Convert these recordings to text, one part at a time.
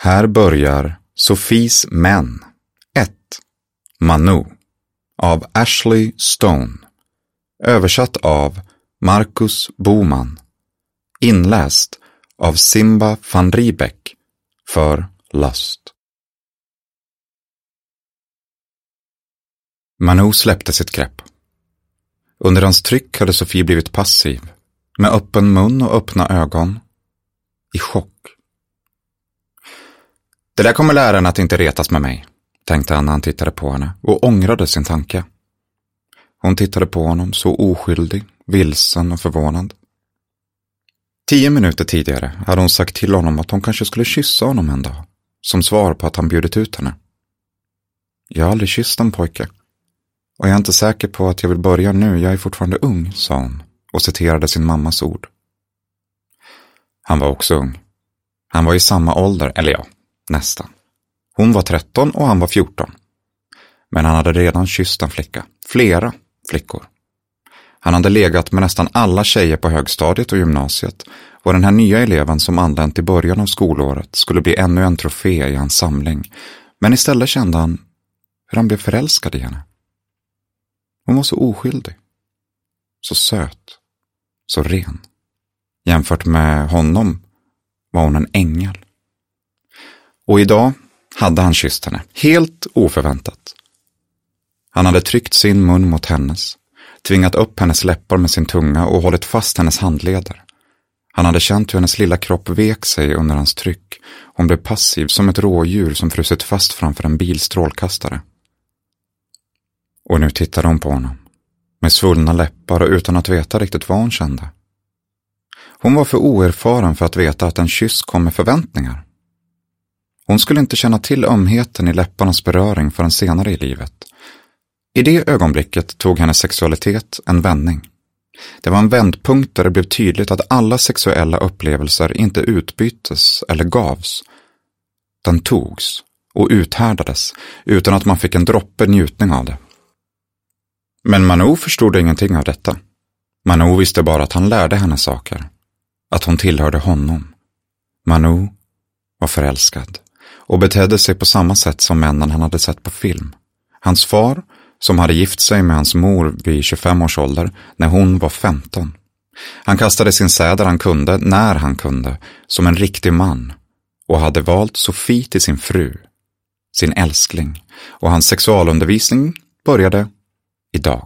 Här börjar Sofies män 1. Manu av Ashley Stone. Översatt av Marcus Boman. Inläst av Simba van Riebeck för Lust. Manu släppte sitt grepp. Under hans tryck hade Sofie blivit passiv, med öppen mun och öppna ögon, i chock. Det där kommer läraren att inte retas med mig, tänkte han när han tittade på henne och ångrade sin tanke. Hon tittade på honom så oskyldig, vilsen och förvånad. 10 minuter tidigare hade hon sagt till honom att hon kanske skulle kyssa honom en dag, som svar på att han bjudit ut henne. Jag har aldrig kysst en pojke. Och jag är inte säker på att jag vill börja nu, jag är fortfarande ung, sa hon och citerade sin mammas ord. Han var också ung. Han var i samma ålder, eller ja, nästan. Hon var 13 och han var 14. Men han hade redan kysst en flicka, flera flickor. Han hade legat med nästan alla tjejer på högstadiet och gymnasiet, och den här nya eleven som anlänt i början av skolåret skulle bli ännu en trofé i hans samling. Men istället kände han hur han blev förälskad i henne. Hon var så oskyldig, så söt, så ren. Jämfört med honom var hon en ängel. Och idag hade han kysst henne, helt oförväntat. Han hade tryckt sin mun mot hennes, tvingat upp hennes läppar med sin tunga och hållit fast hennes handleder. Han hade känt hur hennes lilla kropp vek sig under hans tryck. Hon blev passiv som ett rådjur som frusit fast framför en bilstrålkastare. Och nu tittade hon på honom, med svullna läppar och utan att veta riktigt vad hon kände. Hon var för oerfaren för att veta att en kyss kom med förväntningar. Hon skulle inte känna till ömheten i läpparnas beröring förrän senare i livet. I det ögonblicket tog hennes sexualitet en vändning. Det var en vändpunkt där det blev tydligt att alla sexuella upplevelser inte utbyttes eller gavs. Den togs och uthärdades utan att man fick en droppe njutning av det. Men Manu förstod ingenting av detta. Manu visste bara att han lärde henne saker. Att hon tillhörde honom. Manu var förälskad och betedde sig på samma sätt som männen han hade sett på film. Hans far, som hade gift sig med hans mor vid 25 års ålder när hon var 15. Han kastade sin säd där han kunde, när han kunde, som en riktig man, och hade valt Sofie till sin fru, sin älskling, och hans sexualundervisning började idag.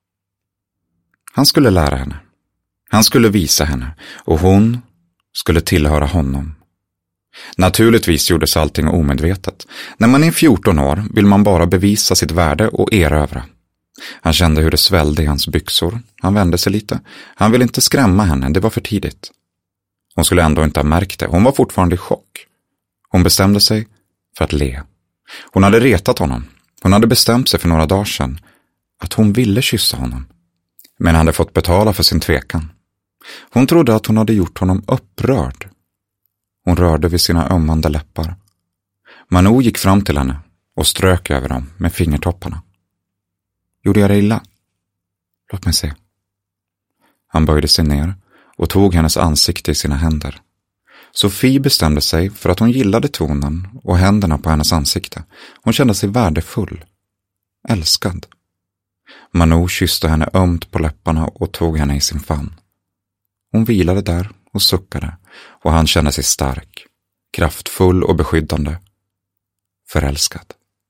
Han skulle lära henne. Han skulle visa henne, och hon skulle tillhöra honom. Naturligtvis gjordes allting omedvetet. När man är 14 år vill man bara bevisa sitt värde och erövra. Han kände hur det svällde i hans byxor. Han vände sig lite. Han ville inte skrämma henne, det var för tidigt. Hon skulle ändå inte ha märkt det. Hon var fortfarande i chock. Hon bestämde sig för att le. Hon hade retat honom. Hon hade bestämt sig för några dagar sedan att hon ville kyssa honom. Men hade fått betala för sin tvekan. Hon trodde att hon hade gjort honom upprörd. Hon rörde vid sina ömmande läppar. Manu gick fram till henne och strök över dem med fingertopparna. Gjorde jag dig illa? Låt mig se. Han böjde sig ner och tog hennes ansikte i sina händer. Sofie bestämde sig för att hon gillade tonen och händerna på hennes ansikte. Hon kände sig värdefull, älskad. Manu kysste henne ömt på läpparna och tog henne i sin famn. Hon vilade där och suckade, och han kände sig stark, kraftfull och beskyddande, förälskad.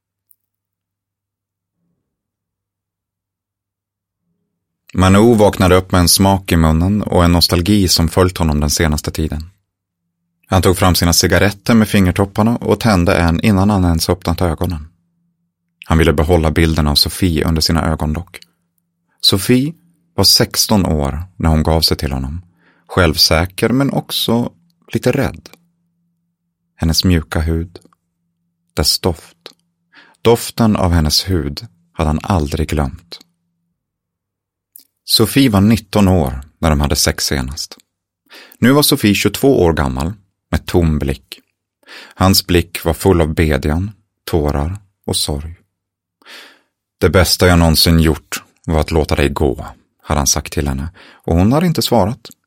Manu vaknade upp med en smak i munnen och en nostalgi som följt honom den senaste tiden. Han tog fram sina cigaretter med fingertopparna och tände en innan han ens öppnat ögonen. Han ville behålla bilden av Sofie under sina ögonlock. Sofie var 16 år när hon gav sig till honom. Självsäker men också lite rädd. Hennes mjuka hud. Dess doft. Doften av hennes hud hade han aldrig glömt. Sofie var 19 år när de hade sex senast. Nu var Sofie 22 år gammal med tom blick. Hans blick var full av bedjan, tårar och sorg. Det bästa jag någonsin gjort var att låta dig gå, hade han sagt till henne, och hon hade inte svarat.